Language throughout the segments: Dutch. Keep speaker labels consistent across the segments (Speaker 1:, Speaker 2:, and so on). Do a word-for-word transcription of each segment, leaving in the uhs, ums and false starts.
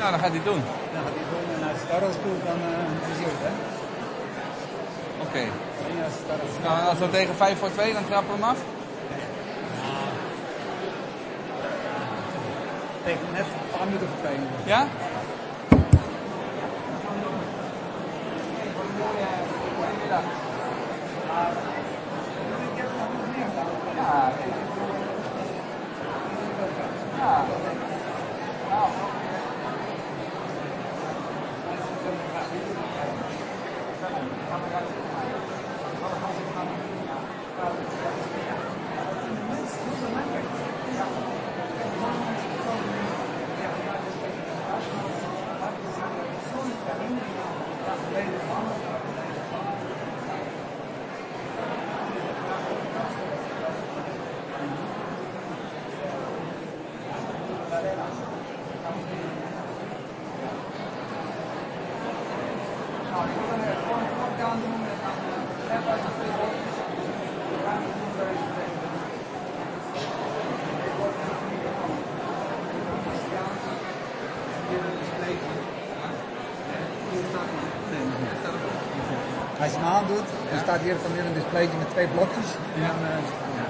Speaker 1: Nou, dan gaat hij het doen.
Speaker 2: Dan gaat hij het doen en als het daarop spoelt, dan uh, is hij het, hè?
Speaker 1: Oké. Okay.
Speaker 2: En als het daarop spoelt,
Speaker 1: nou, als we tegen vijf voor twee, dan trappen we hem af?
Speaker 2: Ja. Tegen net een paar minuten voor twee.
Speaker 1: Ja?
Speaker 2: Als je hem aandoet, dan staat hier van hier een displaytje met twee blokjes. En dan, uh, ja.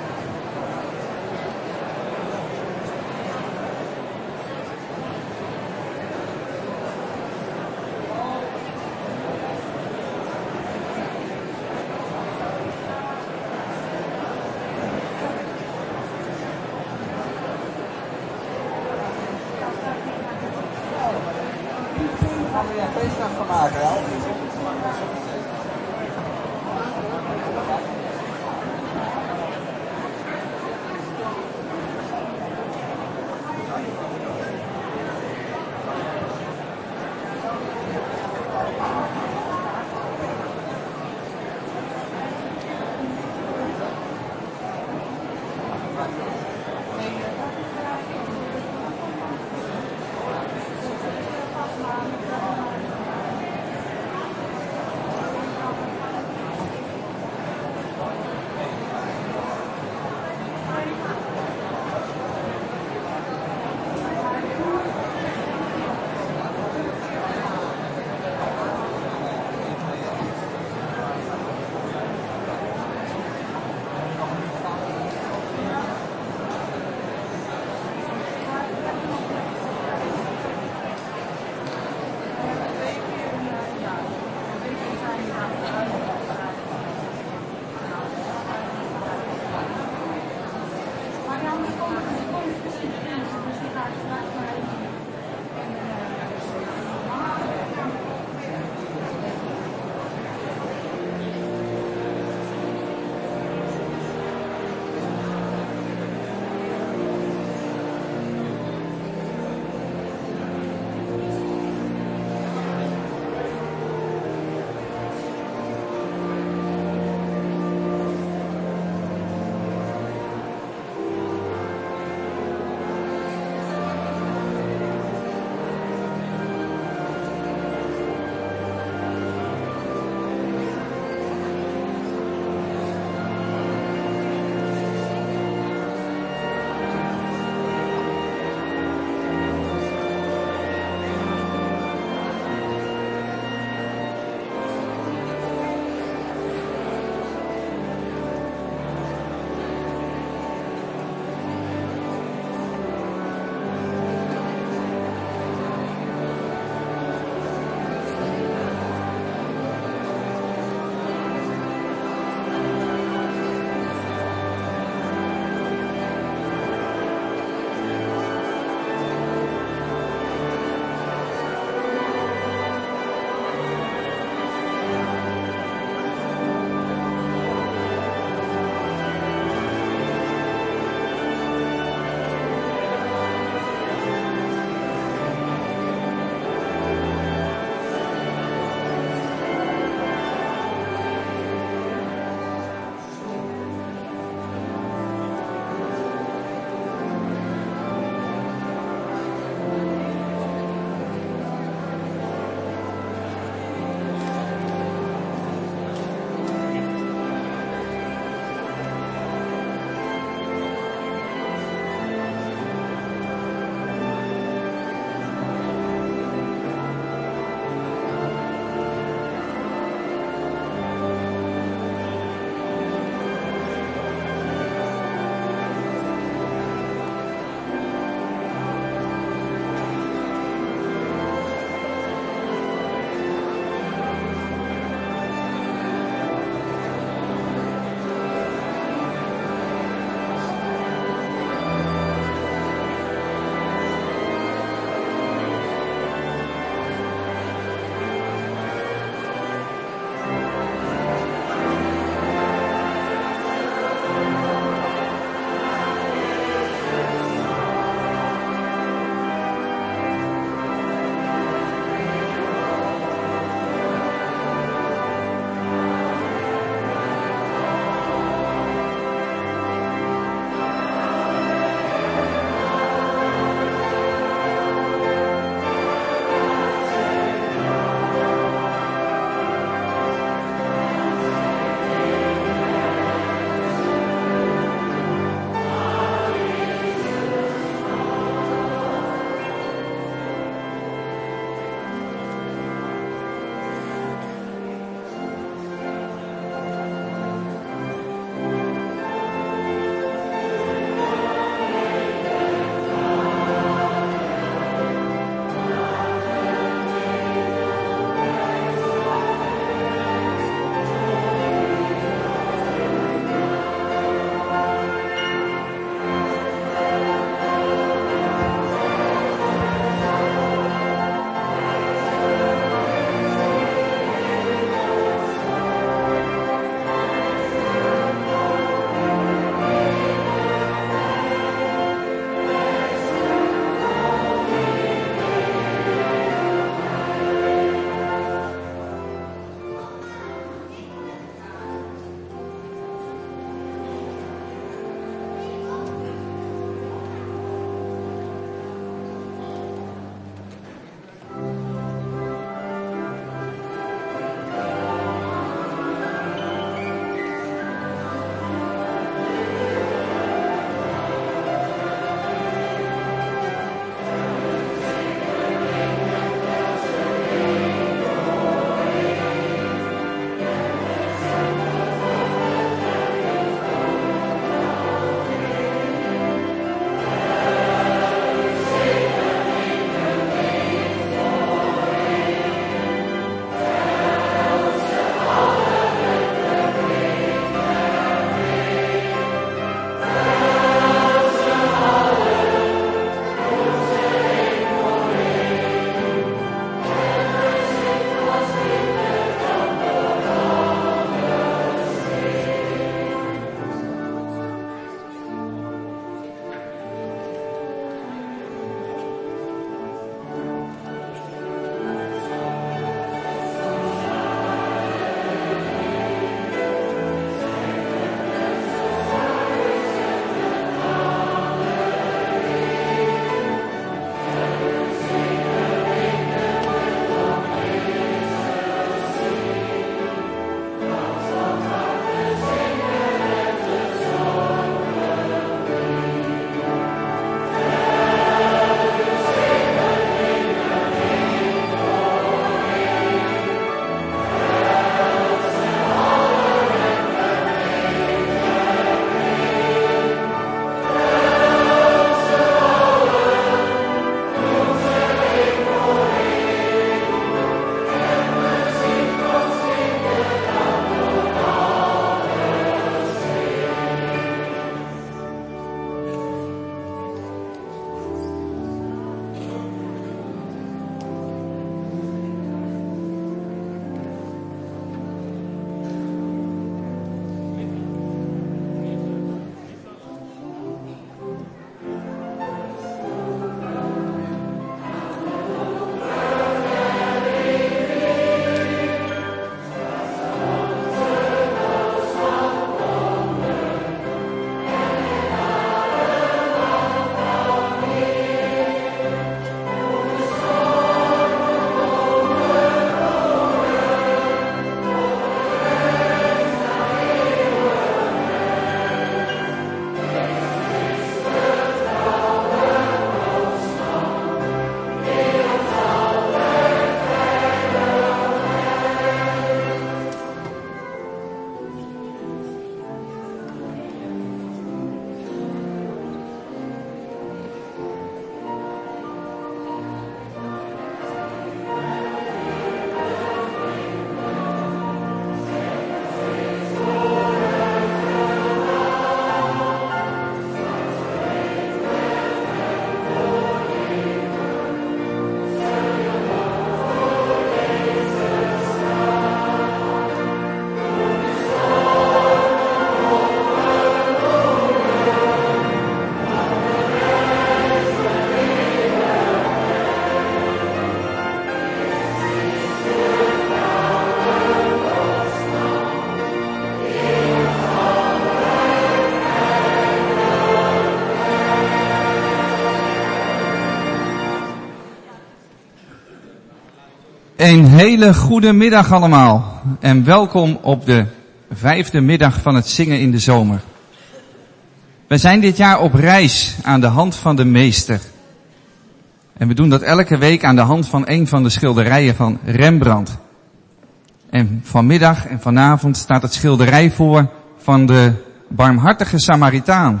Speaker 1: Een hele goede middag allemaal en welkom op de vijfde middag van het zingen in de zomer. We zijn dit jaar op reis aan de hand van de meester. En we doen dat elke week aan de hand van een van de schilderijen van Rembrandt. En vanmiddag en vanavond staat het schilderij voor van de barmhartige Samaritaan.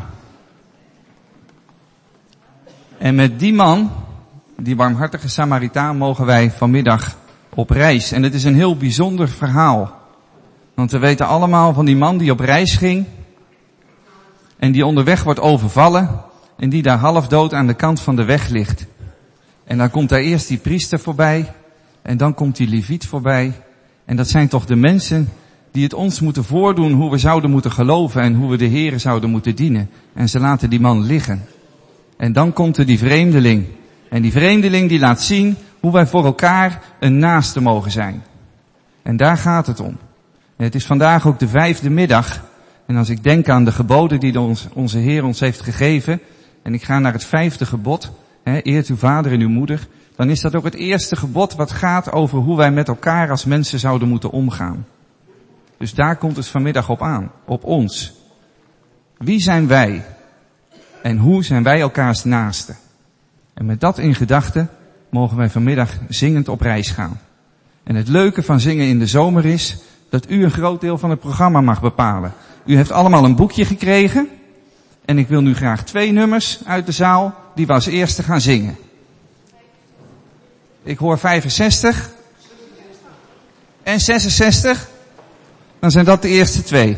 Speaker 1: En met die man, die barmhartige Samaritaan, mogen wij vanmiddag op reis. En het is een heel bijzonder verhaal. Want we weten allemaal van die man die op reis ging en die onderweg wordt overvallen en die daar half dood aan de kant van de weg ligt. En dan komt daar eerst die priester voorbij en dan komt die leviet voorbij. En dat zijn toch de mensen die het ons moeten voordoen hoe we zouden moeten geloven en hoe we de Here zouden moeten dienen. En ze laten die man liggen. En dan komt er die vreemdeling. En die vreemdeling die laat zien hoe wij voor elkaar een naaste mogen zijn. En daar gaat het om. En het is vandaag ook de vijfde middag. En als ik denk aan de geboden die ons, onze Heer ons heeft gegeven, en ik ga naar het vijfde gebod, hè, eert uw vader en uw moeder, dan is dat ook het eerste gebod wat gaat over hoe wij met elkaar als mensen zouden moeten omgaan. Dus daar komt het vanmiddag op aan, op ons. Wie zijn wij? En hoe zijn wij elkaars naasten? En met dat in gedachten mogen wij vanmiddag zingend op reis gaan. En het leuke van zingen in de zomer is dat u een groot deel van het programma mag bepalen. U heeft allemaal een boekje gekregen. En ik wil nu graag twee nummers uit de zaal die we als eerste gaan zingen. Ik hoor vijfenzestig en zesenzestig. Dan zijn dat de eerste twee.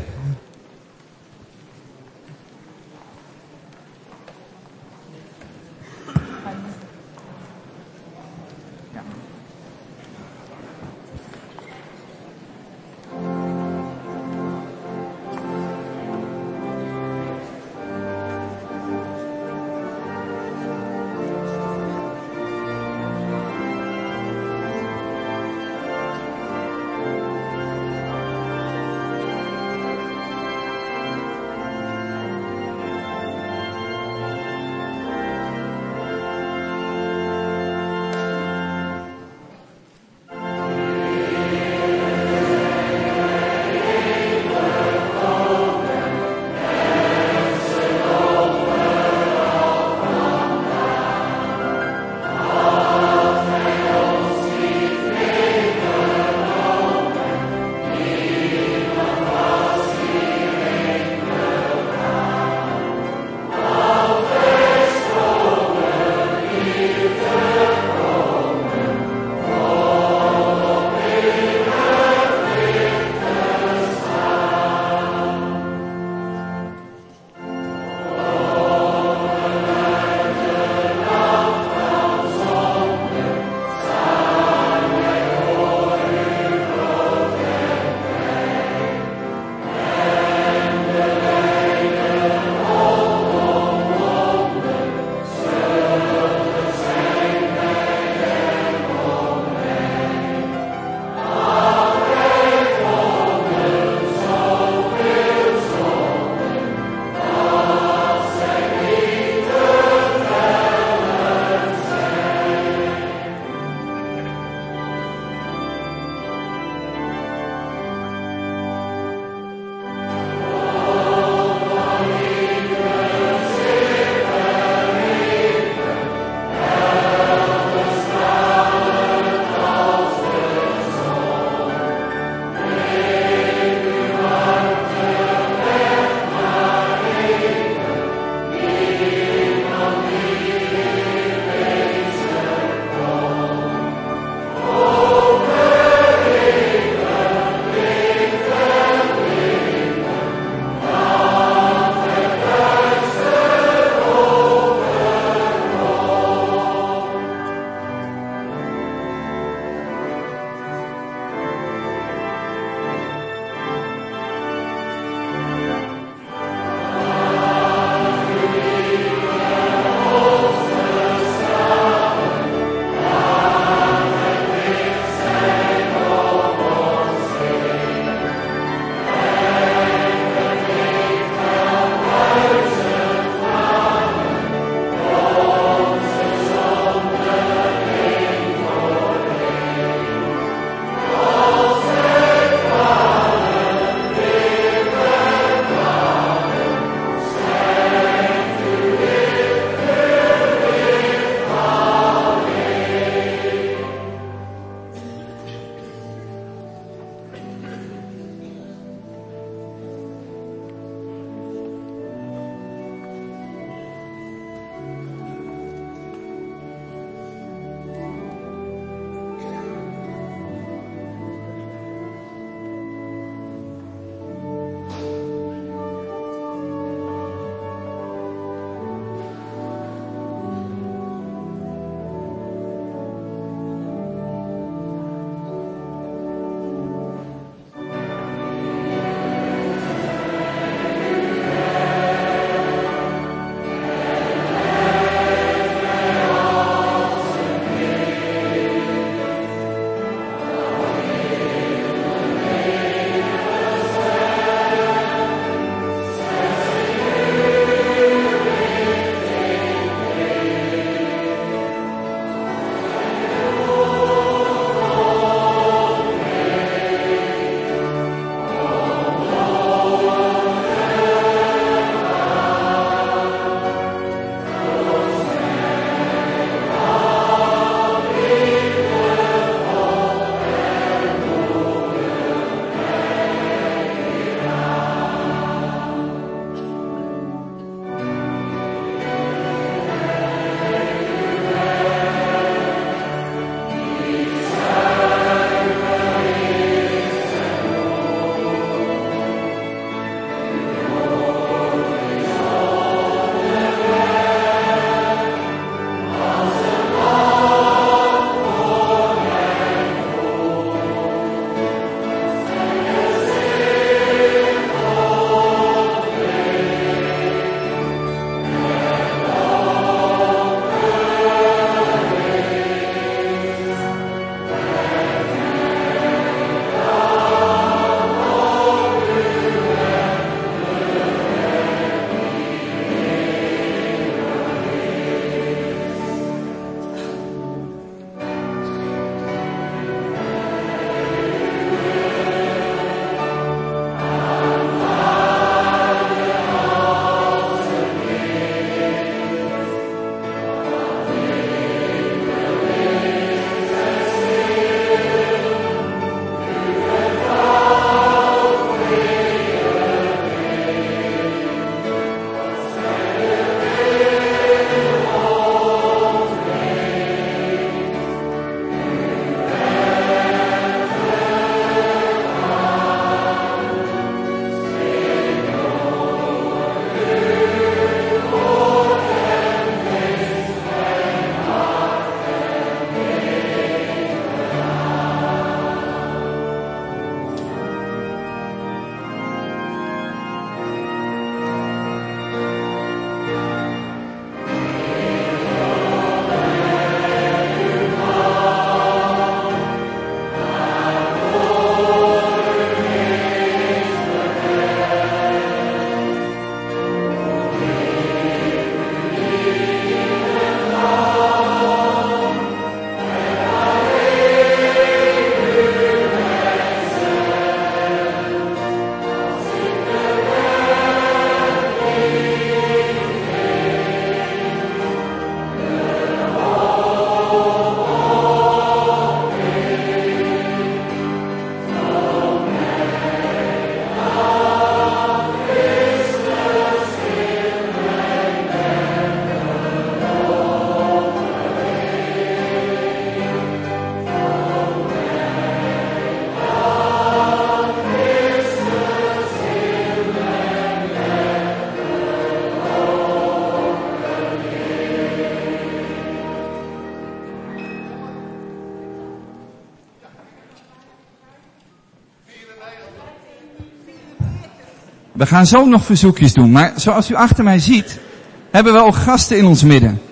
Speaker 1: We gaan zo nog verzoekjes doen, maar zoals u achter mij ziet, hebben we ook gasten in ons midden.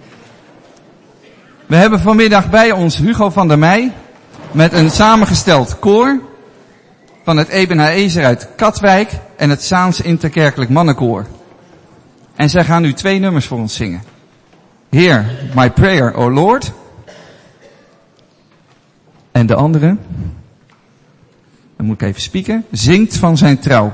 Speaker 1: We hebben vanmiddag bij ons Hugo van der Meij met een samengesteld koor van het Eben Haezer uit Katwijk en het Zaans Interkerkelijk Mannenkoor. En zij gaan nu twee nummers voor ons zingen. Hear my prayer, O Lord. En de andere, dan moet ik even spieken, zingt van zijn trouw.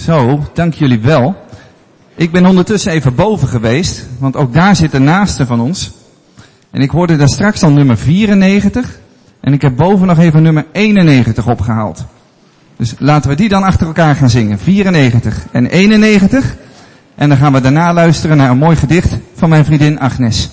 Speaker 1: Zo, dank jullie wel. Ik ben ondertussen even boven geweest, want ook daar zit de naaste van ons. En ik hoorde daar straks al nummer vierennegentig. En ik heb boven nog even nummer eenennegentig opgehaald. Dus laten we die dan achter elkaar gaan zingen. vierennegentig en eenennegentig. En dan gaan we daarna luisteren naar een mooi gedicht van mijn vriendin Agnes.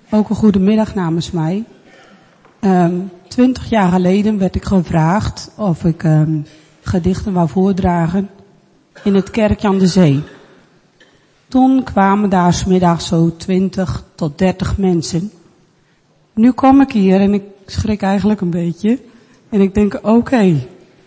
Speaker 3: Ook een goede middag namens mij. Um, twintig jaar geleden werd ik gevraagd of ik um, gedichten wou voordragen in het kerkje aan de zee. Toen kwamen daar 's middags zo twintig tot dertig mensen. Nu kom ik hier en ik schrik eigenlijk een beetje. En ik denk, oké. Okay.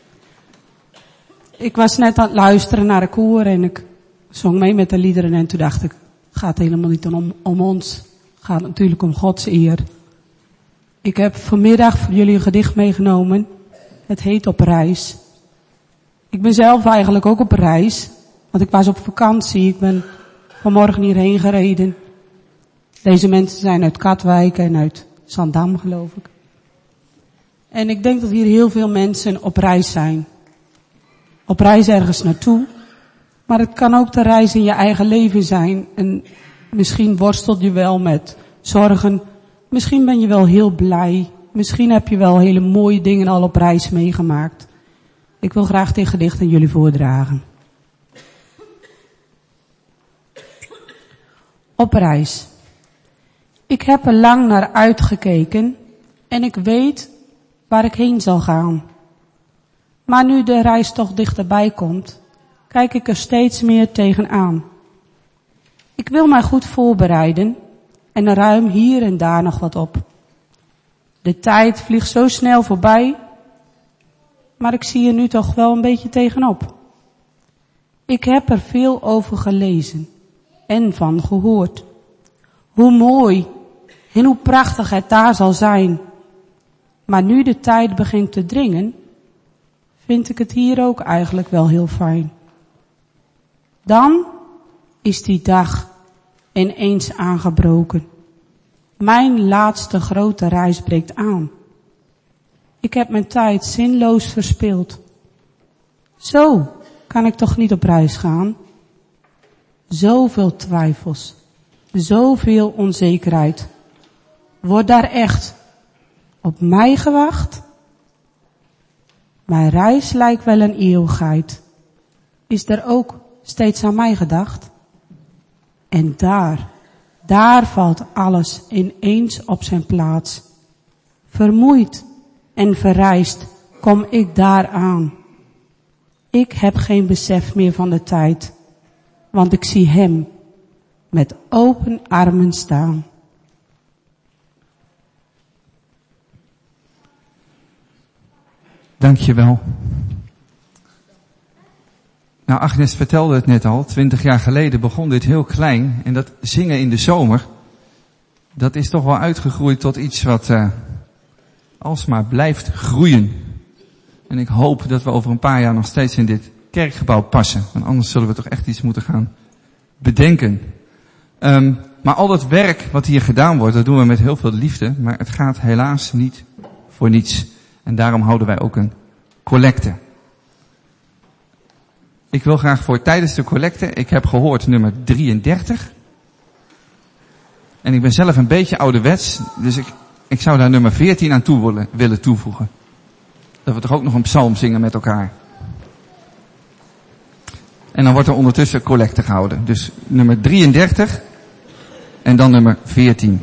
Speaker 3: Ik was net aan het luisteren naar de koor en ik zong mee met de liederen. En toen dacht ik, het gaat helemaal niet om, om ons. Het gaat natuurlijk om Gods eer. Ik heb vanmiddag voor jullie een gedicht meegenomen. Het heet Op Reis. Ik ben zelf eigenlijk ook op reis. Want ik was op vakantie. Ik ben vanmorgen hierheen gereden. Deze mensen zijn uit Katwijk en uit Zandam, geloof ik. En ik denk dat hier heel veel mensen op reis zijn. Op reis ergens naartoe. Maar het kan ook de reis in je eigen leven zijn. En misschien worstelt je wel met zorgen. Misschien ben je wel heel blij. Misschien heb je wel hele mooie dingen al op reis meegemaakt. Ik wil graag dit gedicht aan jullie voordragen. Op reis. Ik heb er lang naar uitgekeken en ik weet waar ik heen zal gaan. Maar nu de reis toch dichterbij komt, kijk ik er steeds meer tegenaan. Ik wil mij goed voorbereiden en ruim hier en daar nog wat op. De tijd vliegt zo snel voorbij, maar ik zie er nu toch wel een beetje tegenop. Ik heb er veel over gelezen en van gehoord. Hoe mooi en hoe prachtig het daar zal zijn. Maar nu de tijd begint te dringen, vind ik het hier ook eigenlijk wel heel fijn. Dan is die dag ineens aangebroken. Mijn laatste grote reis breekt aan. Ik heb mijn tijd zinloos verspild. Zo kan ik toch niet op reis gaan? Zoveel twijfels, zoveel onzekerheid. Wordt daar echt op mij gewacht? Mijn reis lijkt wel een eeuwigheid. Is er ook steeds aan mij gedacht? En daar, daar valt alles ineens op zijn plaats. Vermoeid en verrijst kom ik daar aan. Ik heb geen besef meer van de tijd, want ik zie hem met open armen staan.
Speaker 1: Dankjewel. Nou, Agnes vertelde het net al. Twintig jaar geleden begon dit heel klein. En dat zingen in de zomer, dat is toch wel uitgegroeid tot iets wat uh, alsmaar blijft groeien. En ik hoop dat we over een paar jaar nog steeds in dit kerkgebouw passen. Want anders zullen we toch echt iets moeten gaan bedenken. Um, maar al dat werk wat hier gedaan wordt, dat doen we met heel veel liefde. Maar het gaat helaas niet voor niets. En daarom houden wij ook een collecte. Ik wil graag voor tijdens de collecte, ik heb gehoord nummer drieëndertig. En ik ben zelf een beetje ouderwets, dus ik, ik zou daar nummer veertien aan toe willen, willen toevoegen. Dat we toch ook nog een psalm zingen met elkaar. En dan wordt er ondertussen collecte gehouden. Dus nummer drieëndertig en dan nummer veertien.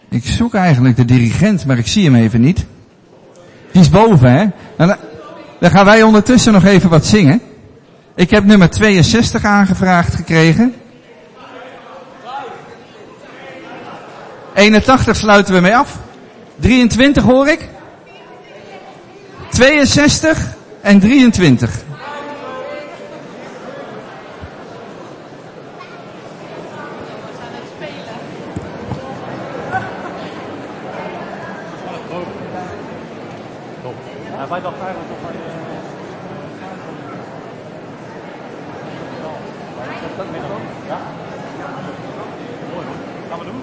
Speaker 1: Ik zoek eigenlijk de dirigent, maar ik zie hem even niet. Die is boven, hè? Nou, dan gaan wij ondertussen nog even wat zingen. Ik heb nummer tweeënzestig aangevraagd gekregen. eenentachtig sluiten we mee af. drieëntwintig hoor ik. tweeënzestig en drieëntwintig.
Speaker 4: Wij dachten eigenlijk nog maar... Ja? Mooi hoor. Gaan we doen?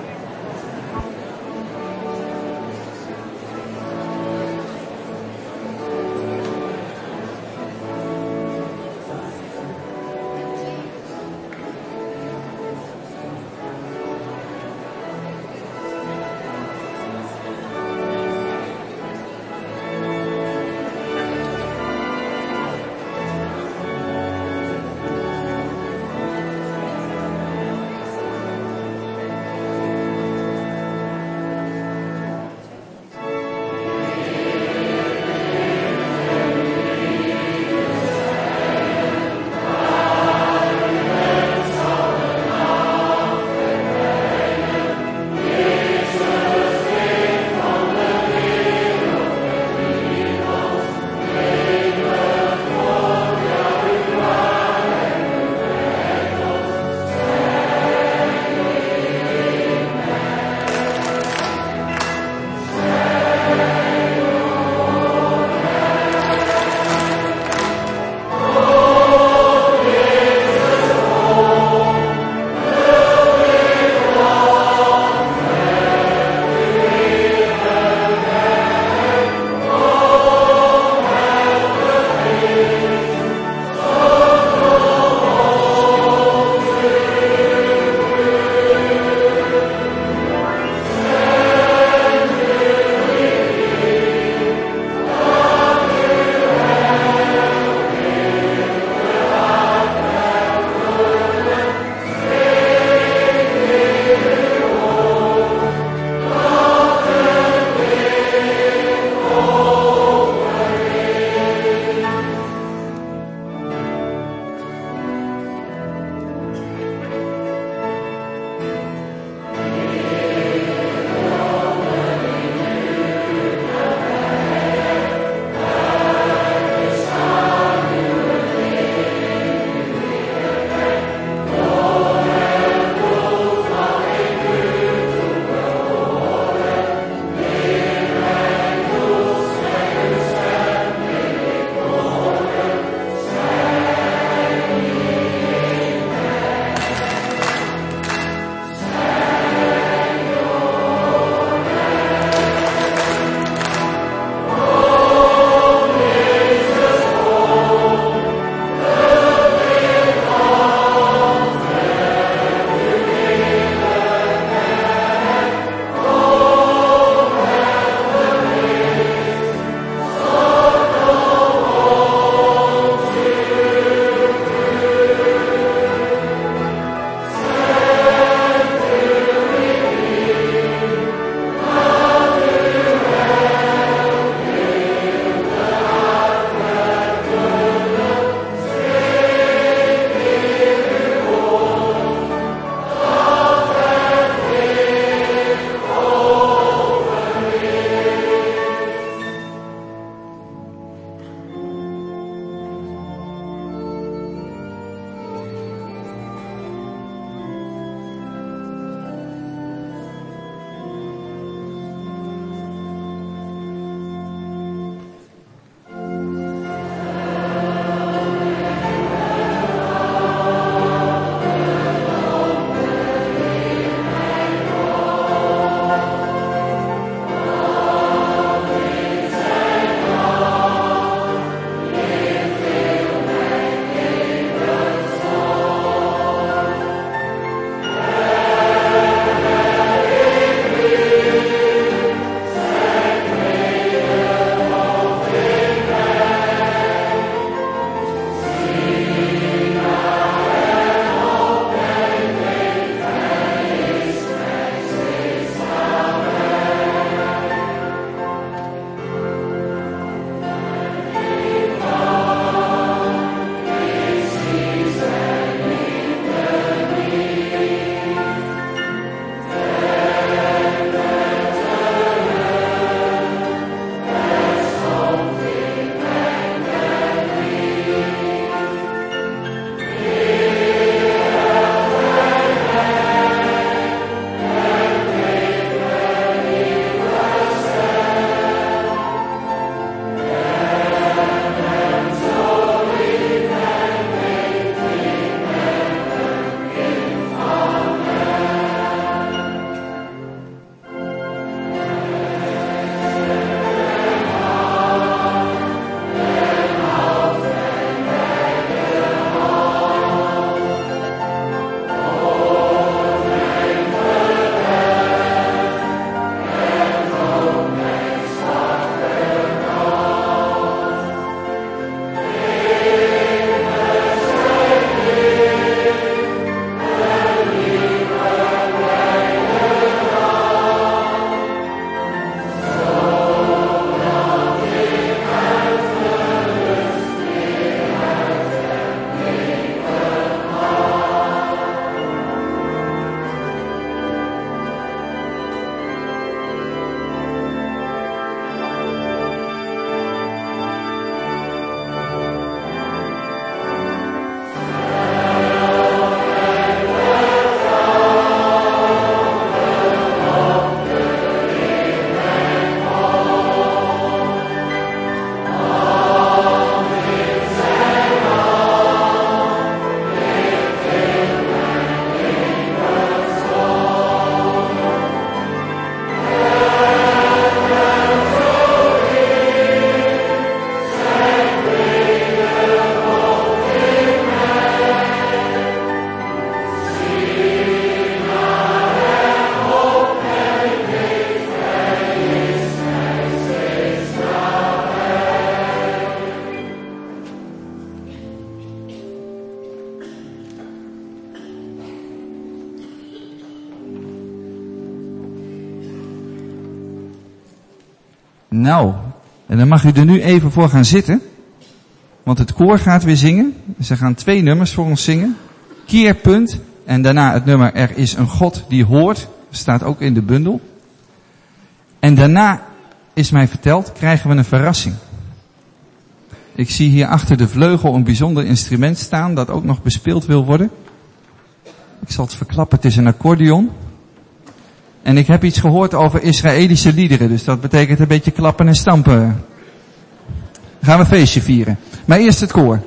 Speaker 1: Nou, en dan mag u er nu even voor gaan zitten. Want het koor gaat weer zingen. Ze gaan twee nummers voor ons zingen. Keerpunt. En daarna het nummer Er is een God die hoort. Staat ook in de bundel. En daarna, is mij verteld, krijgen we een verrassing. Ik zie hier achter de vleugel een bijzonder instrument staan dat ook nog bespeeld wil worden. Ik zal het verklappen, het is een accordeon. En ik heb iets gehoord over Israëlische liederen, dus dat betekent een beetje klappen en stampen. Dan gaan we een feestje vieren. Maar eerst het koor.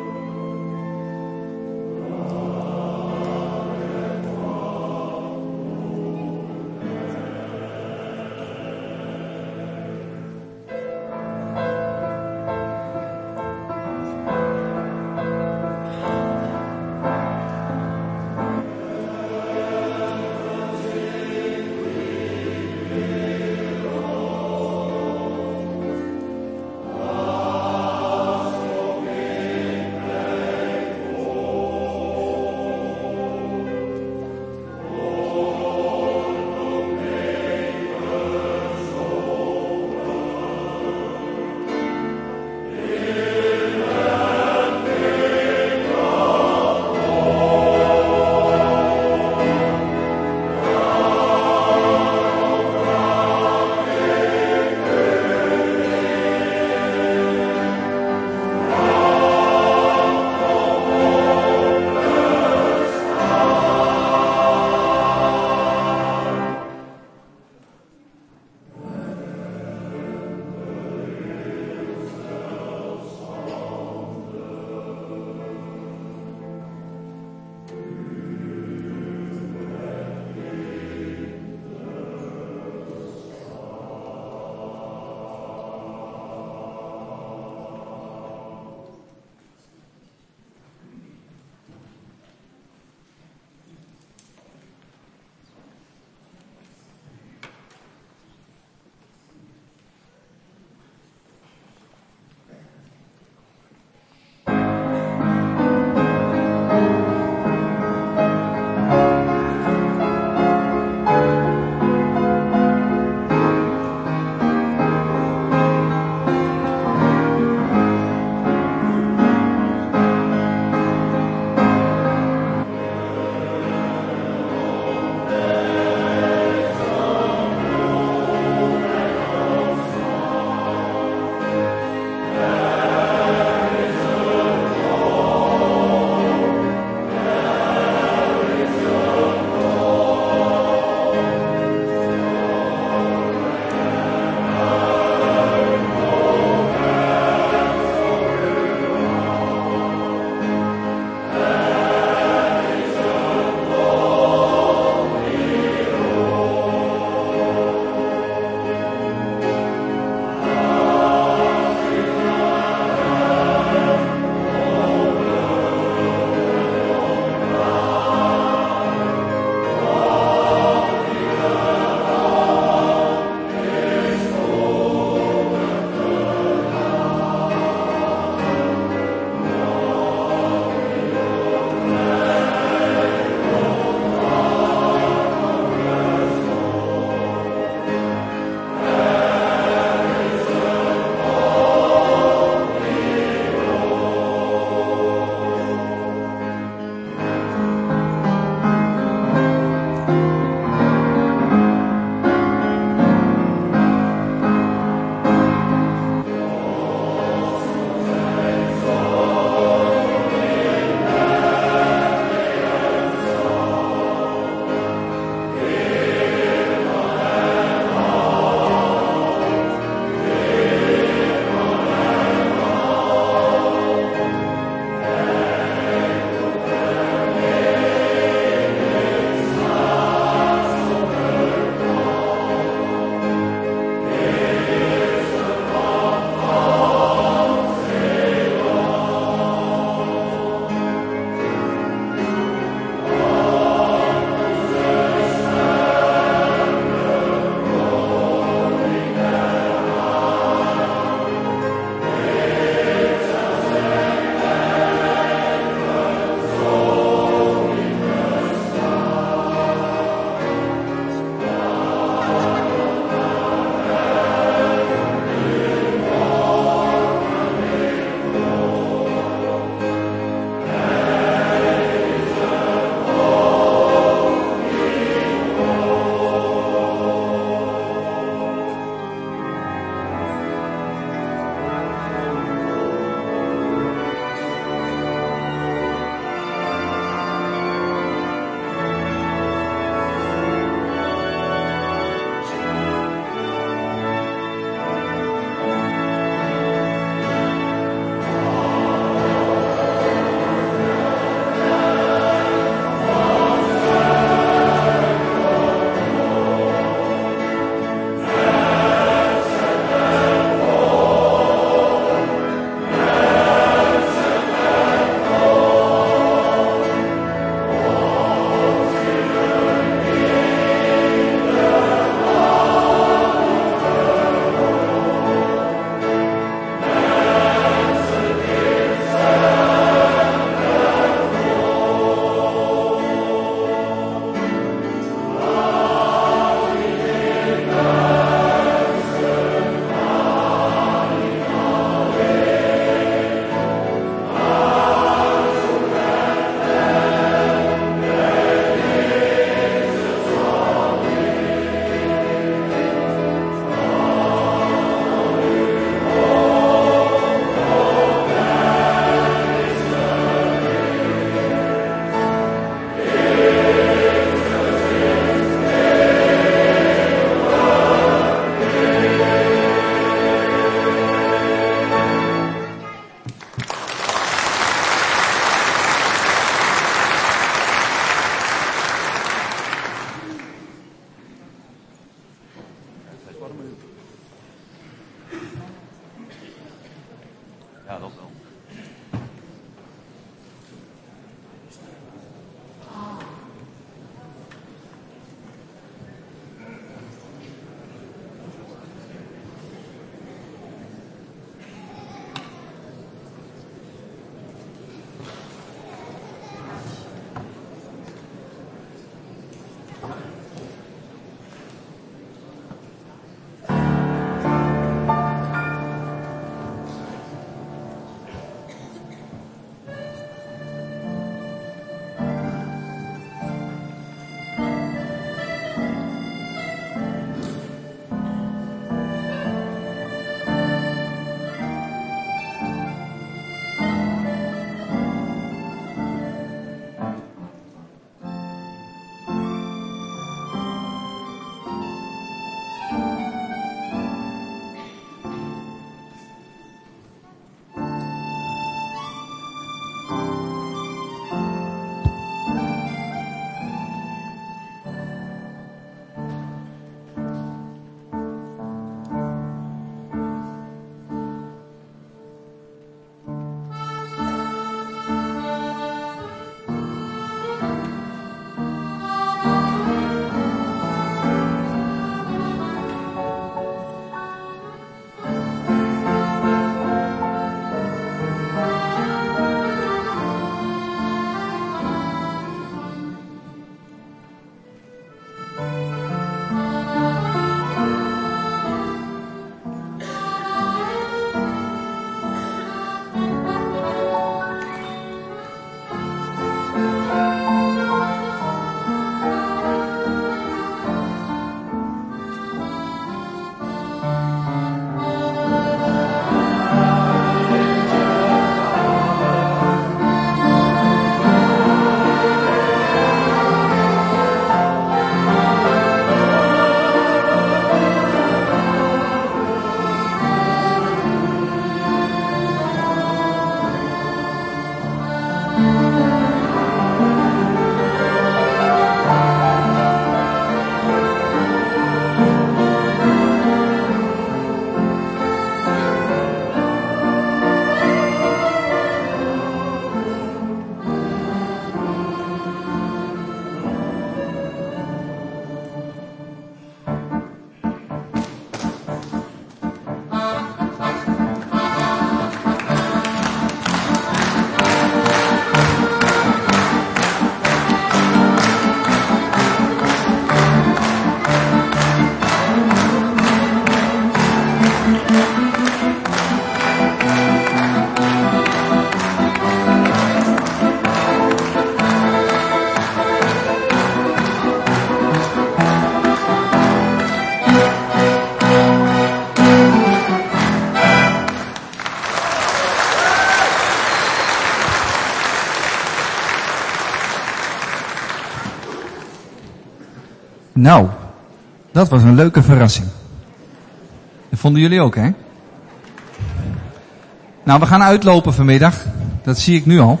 Speaker 1: Nou, dat was een leuke verrassing. Dat vonden jullie ook, hè? Nou, we gaan uitlopen vanmiddag. Dat zie ik nu al.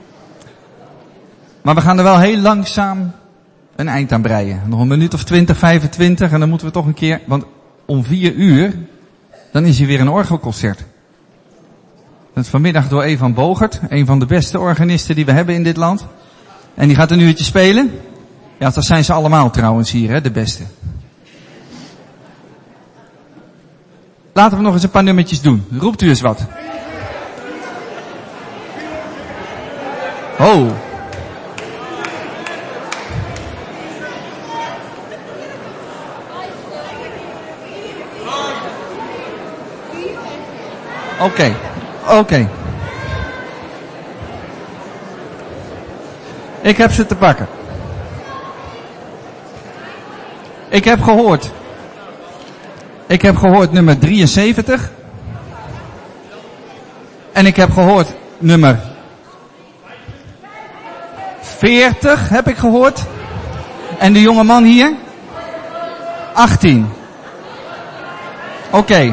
Speaker 1: Maar we gaan er wel heel langzaam een eind aan breien. Nog een minuut of twintig, vijfentwintig en dan moeten we toch een keer... Want om vier uur, dan is hier weer een orgelconcert. Dat is vanmiddag door Evan Bogert, een van de beste organisten die we hebben in dit land. En die gaat een uurtje spelen. Ja, dat zijn ze allemaal trouwens hier, hè, de beste. Laten we nog eens een paar nummertjes doen. Roept u eens wat. Oh. Oké, okay. oké. Okay. Ik heb ze te pakken. Ik heb gehoord. Ik heb gehoord nummer drieënzeventig. En ik heb gehoord nummer veertig, heb ik gehoord. En de jonge man hier? achttien. Oké. Okay.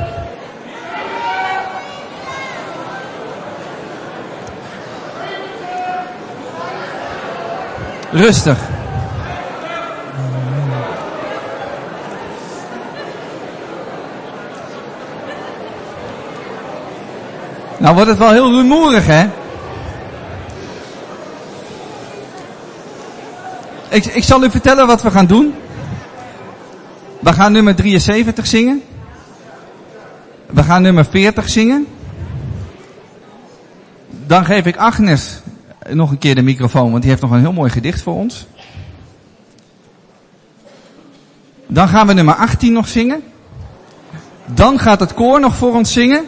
Speaker 1: Rustig. Nou wordt het wel heel rumoerig, hè? Ik, ik zal u vertellen wat we gaan doen. We gaan nummer drieënzeventig zingen. We gaan nummer veertig zingen. Dan geef ik Agnes nog een keer de microfoon, want die heeft nog een heel mooi gedicht voor ons. Dan gaan we nummer achttien nog zingen. Dan gaat het koor nog voor ons zingen.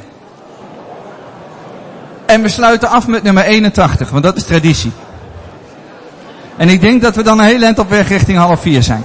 Speaker 1: En we sluiten af met nummer eenentachtig, want dat is traditie. En ik denk dat we dan een heel eind op weg richting half vier zijn.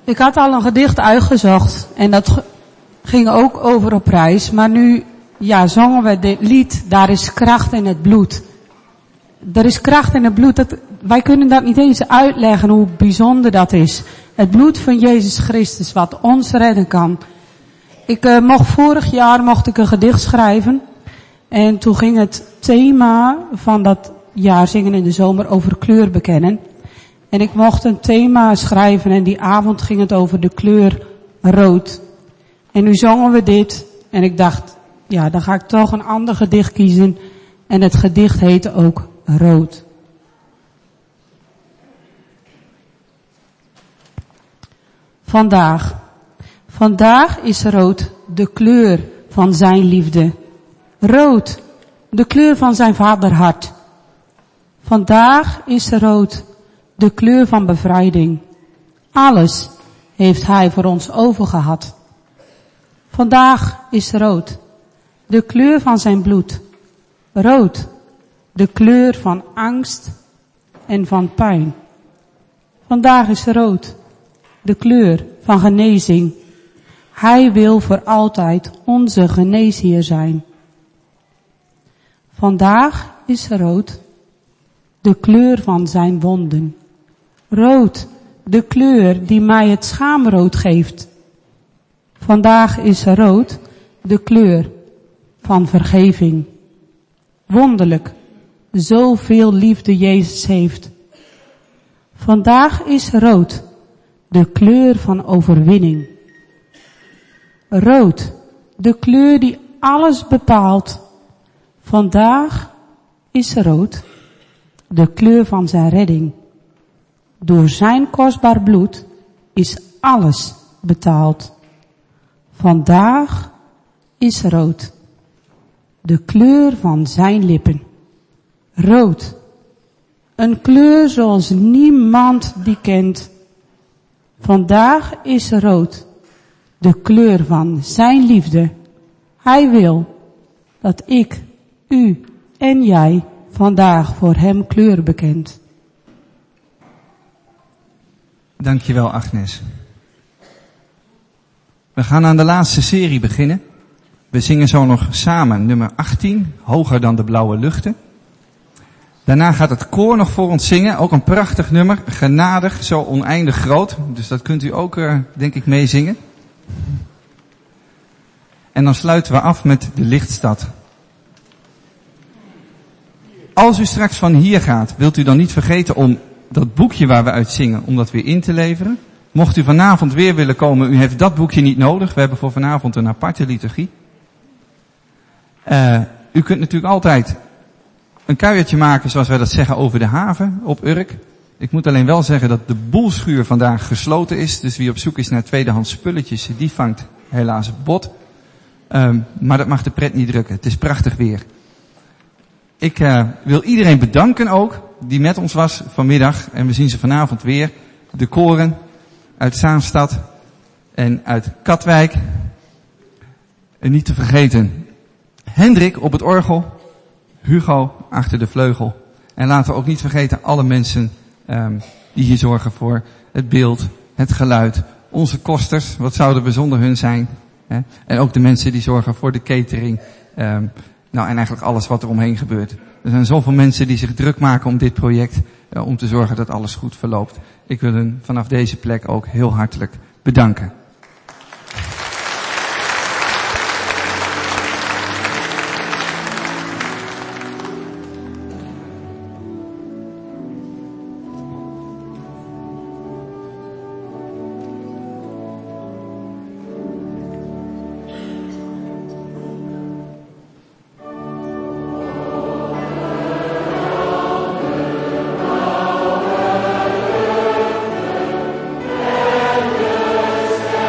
Speaker 3: Ik had al een gedicht uitgezocht en dat ge- ging ook over op reis. Maar nu, ja, zongen we dit lied, daar is kracht in het bloed. Er is kracht in het bloed. Dat, wij kunnen dat niet eens uitleggen hoe bijzonder dat is. Het bloed van Jezus Christus wat ons redden kan. Ik uh, mocht vorig jaar mocht ik een gedicht schrijven. En toen ging het thema van dat jaar Zingen in de Zomer over kleur bekennen. En ik mocht een thema schrijven en die avond ging het over de kleur rood. En nu zongen we dit en ik dacht, ja, dan ga ik toch een ander gedicht kiezen. En het gedicht heette ook Rood. Vandaag. Vandaag is rood de kleur van zijn liefde. Rood, de kleur van zijn vaderhart. Vandaag is rood de kleur van bevrijding. Alles heeft hij voor ons overgehad. Vandaag is rood de kleur van zijn bloed. Rood, de kleur van angst en van pijn. Vandaag is rood de kleur van genezing. Hij wil voor altijd onze geneesheer zijn. Vandaag is rood de kleur van zijn wonden. Rood, de kleur die mij het schaamrood geeft. Vandaag is rood de kleur van vergeving. Wonderlijk, zoveel liefde Jezus heeft. Vandaag is rood de kleur van overwinning. Rood, de kleur die alles bepaalt. Vandaag is rood de kleur van zijn redding. Door zijn kostbaar bloed is alles betaald. Vandaag is rood de kleur van zijn lippen. Rood, een kleur zoals niemand die kent. Vandaag is rood de kleur van zijn liefde. Hij wil dat ik, u en jij vandaag voor hem kleur bekent.
Speaker 1: Dankjewel, Agnes. We gaan aan de laatste serie beginnen. We zingen zo nog samen nummer achttien, Hoger dan de blauwe luchten. Daarna gaat het koor nog voor ons zingen, ook een prachtig nummer, Genadig, zo oneindig groot. Dus dat kunt u ook, uh, denk ik, meezingen. En dan sluiten we af met de Lichtstad. Als u straks van hier gaat, wilt u dan niet vergeten om dat boekje waar we uit zingen, om dat weer in te leveren. Mocht u vanavond weer willen komen, u heeft dat boekje niet nodig. We hebben voor vanavond een aparte liturgie. Uh, u kunt natuurlijk altijd een kuiertje maken, zoals wij dat zeggen, over de haven op Urk. Ik moet alleen wel zeggen dat de boelschuur vandaag gesloten is. Dus wie op zoek is naar tweedehands spulletjes, die vangt helaas bot. Um, maar dat mag de pret niet drukken. Het is prachtig weer. Ik uh, wil iedereen bedanken ook, die met ons was vanmiddag. En we zien ze vanavond weer. De koren uit Zaanstad en uit Katwijk. En niet te vergeten Hendrik op het orgel. Hugo achter de vleugel. En laten we ook niet vergeten alle mensen um, die hier zorgen voor het beeld, het geluid. Onze kosters, wat zouden we zonder hun zijn? Hè? En ook de mensen die zorgen voor de catering. Um, nou, en eigenlijk alles wat er omheen gebeurt. Er zijn zoveel mensen die zich druk maken om dit project, uh, om te zorgen dat alles goed verloopt. Ik wil hen vanaf deze plek ook heel hartelijk bedanken.
Speaker 5: Amen.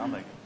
Speaker 4: aan denken.